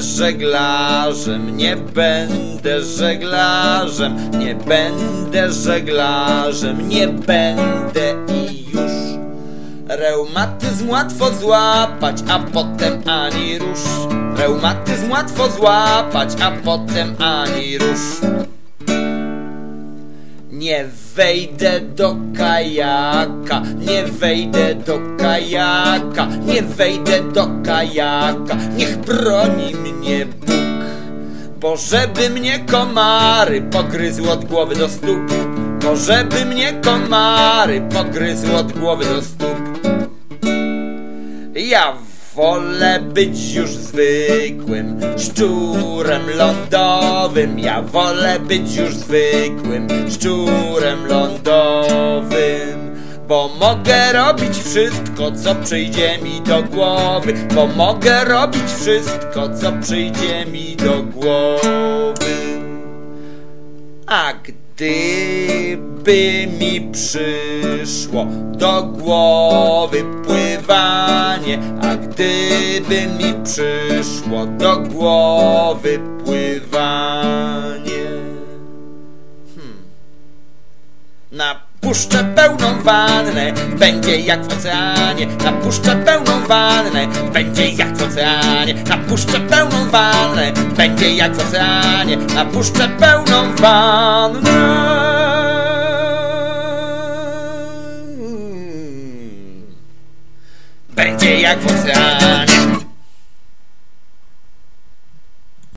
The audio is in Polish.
żeglarzem, nie będę żeglarzem, nie będę żeglarzem, nie będę i już. Reumatyzm łatwo złapać, a potem ani rusz. Reumatyzm łatwo złapać, a potem ani rusz. Nie wejdę do kajaka, nie wejdę do kajaka, nie wejdę do kajaka, niech broni mnie Bóg. Bo żeby mnie komary pogryzły od głowy do stóp, bo żeby mnie komary pogryzły od głowy do stóp. Ja wolę być już zwykłym szczurem lądowym. Ja wolę być już zwykłym szczurem lądowym. Bo mogę robić wszystko, co przyjdzie mi do głowy. Bo mogę robić wszystko, co przyjdzie mi do głowy. A gdyby mi przyszło do głowy pływanie, a gdyby mi przyszło do głowy pływanie, napuszczę pełną wannę, będzie jak w oceanie. Napuszczę pełną wannę, będzie jak w oceanie. Napuszczę pełną wannę, będzie jak w oceanie. Napuszczę pełną wannę, będzie jak w oceanie.